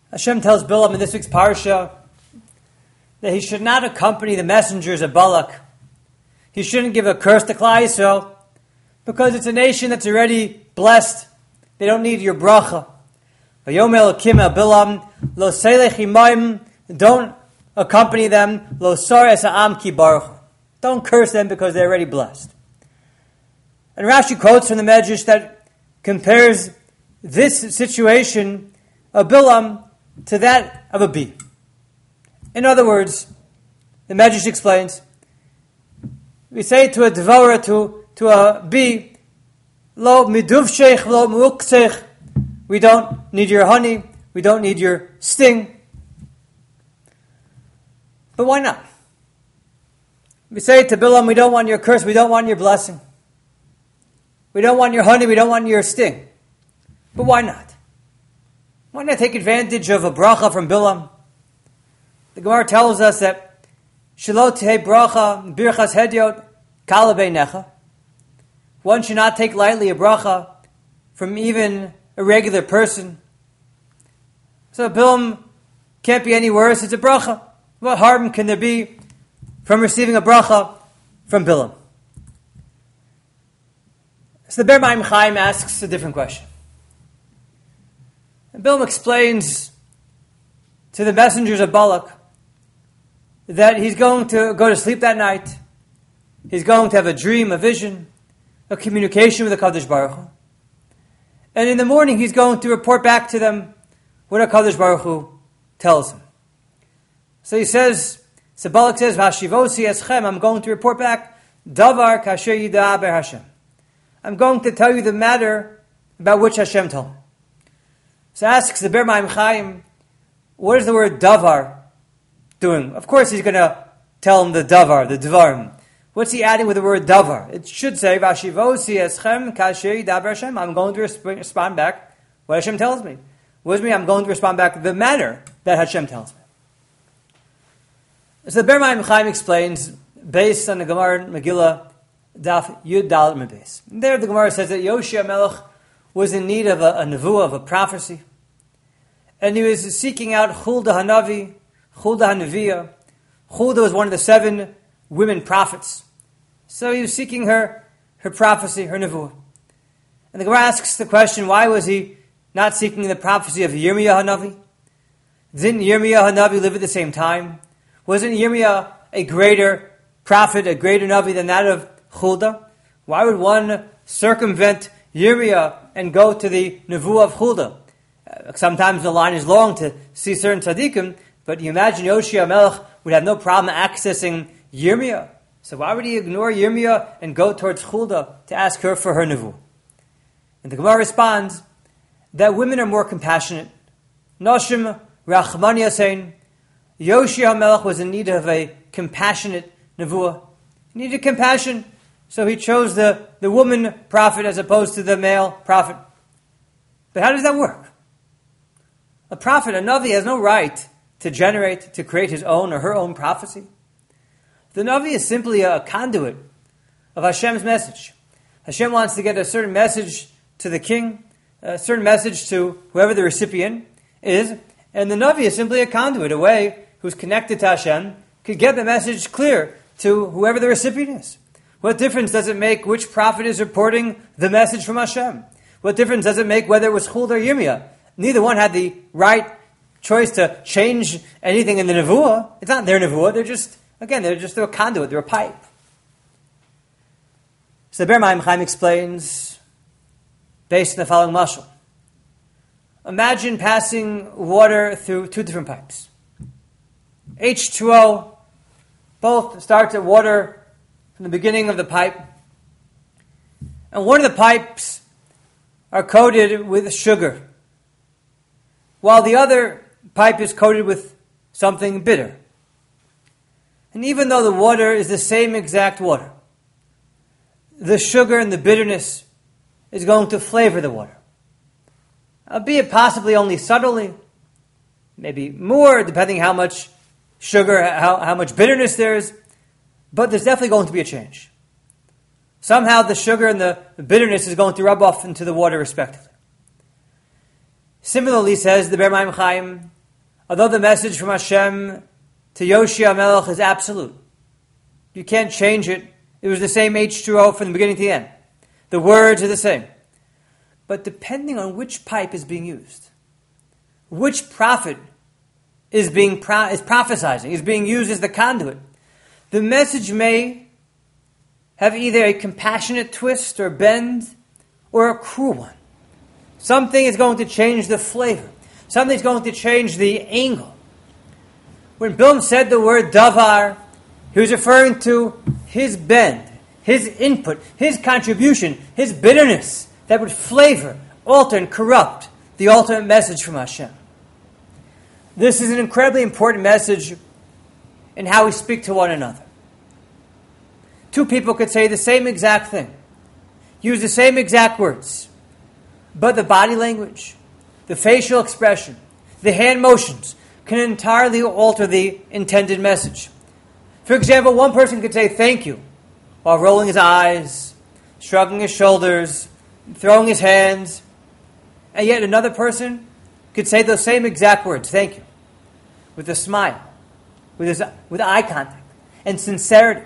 Hashem tells Bilam in this week's parsha that he should not accompany the messengers of Balak. He shouldn't give a curse to Klal Yisrael because it's a nation that's already blessed. They don't need your bracha. Don't accompany them. Don't curse them because they're already blessed. And Rashi quotes from the Medrash that compares this situation of Bilam to that of a bee. In other words, the Medrash explains, we say to a devourer, to a bee, Lo miduvshech, lo muksech, we don't need your honey, we don't need your sting. But why not? We say to Bilam, we don't want your curse, we don't want your blessing. We don't want your honey, we don't want your sting. But why not? Why not take advantage of a bracha from Bilam? The Gemara tells us that Shelo tehei bracha birchas hedyot kala beinecha. One should not take lightly a bracha from even a regular person. So Bilam can't be any worse. It's a bracha. What harm can there be from receiving a bracha from Bilam? So the Ber Maim Chaim asks a different question. And Bilam explains to the messengers of Balak that he's going to go to sleep that night. He's going to have a dream, a vision, a communication with the Kadosh Baruch Hu. And in the morning he's going to report back to them what HaKadosh Baruch Hu tells him. So he says, so Balak says, Vashivosi eschem, I'm going to report back, Davar kasher yidaber Hashem. I'm going to tell you the matter about which Hashem told me. So asks the Ber Maim Chaim, what is the word davar doing? Of course he's going to tell him the davar, the dvarim. What's he adding with the word davar? It should say, Vashivosi eschem kasher yidaber Hashem. I'm going to respond back what Hashem tells me. What does it mean? I'm going to respond back the matter that Hashem tells me. So the Ber Maim Chaim explains, based on the Gemara Megillah, Daf Yud Dalet Mebes. There the Gemara says that Yoshia Melech was in need of a nevuah, of a prophecy. And he was seeking out Huldah Hanavi, Huldah Hanaviyah. Huldah was one of the 7 women prophets. So he was seeking her prophecy, her nevuah. And the Gemara asks the question, why was he not seeking the prophecy of Yirmiyah Hanavi? Didn't Yirmiyah Hanavi live at the same time? Wasn't Yirmiyah a greater prophet, a greater Navi than that of Huldah? Why would one circumvent Yirmiyah and go to the Nevuah of Huldah? Sometimes the line is long to see certain tzaddikim, but you imagine Yoshia Melech would have no problem accessing Yirmiyah. So why would he ignore Yirmiyah and go towards Huldah to ask her for her Nevuah? And the Gemara responds that women are more compassionate. Noshim Rachman Yasein. Yoshia Melech was in need of a compassionate Nevuah. He needed compassion, so he chose the woman prophet as opposed to the male prophet. But how does that work? A prophet, a Navi, has no right to create his own or her own prophecy. The Navi is simply a conduit of Hashem's message. Hashem wants to get a certain message to the king, a certain message to whoever the recipient is, and the Navi is simply a conduit, a way who's connected to Hashem, could get the message clear to whoever the recipient is. What difference does it make which prophet is reporting the message from Hashem? What difference does it make whether it was Huldah or Yirmiyah? Neither one had the right choice to change anything in the Nevuah. It's not their Nevuah. They're just a conduit. They're a pipe. So the Ber Maim Chaim explains, based on the following mashal. Imagine passing water through 2 different pipes. H2O, both starts at water from the beginning of the pipe. And one of the pipes are coated with sugar, while the other pipe is coated with something bitter. And even though the water is the same exact water, the sugar and the bitterness is going to flavor the water. Albeit possibly only subtly, maybe more, depending how much sugar, how much bitterness there is, but there's definitely going to be a change. Somehow the sugar and the bitterness is going to rub off into the water respectively. Similarly, says the Ber Maim Chaim, Although the message from Hashem to Yoshia Melech is absolute. You can't change it. It was the same H2O from the beginning to the end. The words are the same. But depending on which pipe is being used, which prophet is prophesizing, is being used as the conduit, the message may have either a compassionate twist or bend or a cruel one. Something is going to change the flavor. Something's going to change the angle. When Bilam said the word davar, he was referring to his bend, his input, his contribution, his bitterness that would flavor, alter, and corrupt the ultimate message from Hashem. This is an incredibly important message in how we speak to one another. Two people could say the same exact thing, use the same exact words, but the body language, the facial expression, the hand motions can entirely alter the intended message. For example, one person could say thank you while rolling his eyes, shrugging his shoulders, throwing his hands, and yet another person could say those same exact words, thank you, with a smile, with eye contact, and sincerity.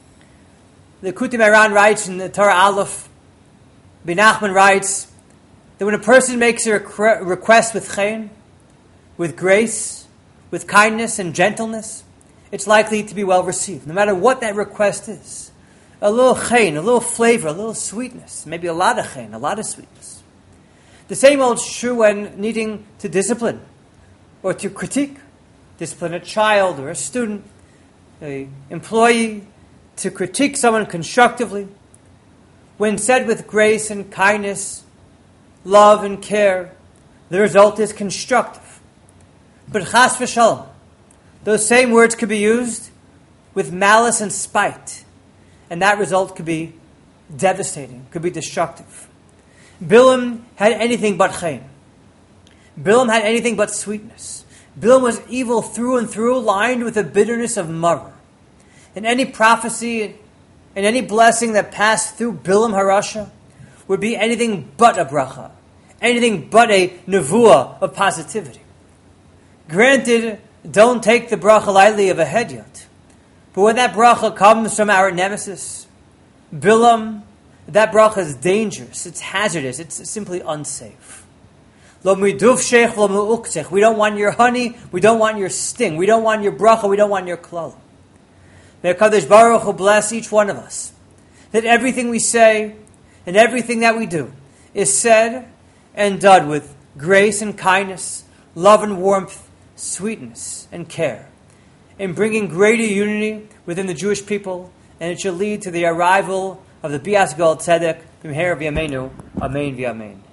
The Likutei Moharan writes in the Torah Aleph, Ben Nachman writes, that when a person makes a request with chen, with grace, with kindness and gentleness, it's likely to be well received, no matter what that request is. A little chen, a little flavor, a little sweetness, maybe a lot of chen, a lot of sweetness. The same holds true when needing to discipline or to critique. Discipline a child or a student, an employee, to critique someone constructively. When said with grace and kindness, love and care, the result is constructive. But chas v'shalom, those same words could be used with malice and spite, and that result could be devastating, could be destructive. Bilam had anything but chen. Bilam had anything but sweetness. Bilam was evil through and through, lined with the bitterness of maror. And any prophecy and any blessing that passed through Bilam Harasha would be anything but a bracha, anything but a nevuah of positivity. Granted, don't take the bracha lightly of a hedyot, but when that bracha comes from our nemesis, Bilam, that bracha is dangerous, it's hazardous, it's simply unsafe. Lo miduvshech, lo mu'uktzech. We don't want your honey, we don't want your sting, we don't want your bracha, we don't want your klala. May HaKadosh Baruch Hu bless each one of us, that everything we say and everything that we do is said and done with grace and kindness, love and warmth, sweetness and care, in bringing greater unity within the Jewish people, and it shall lead to the arrival of the Bias Gal Tzedek, B'mehera v'yameinu, Amen v'yamein.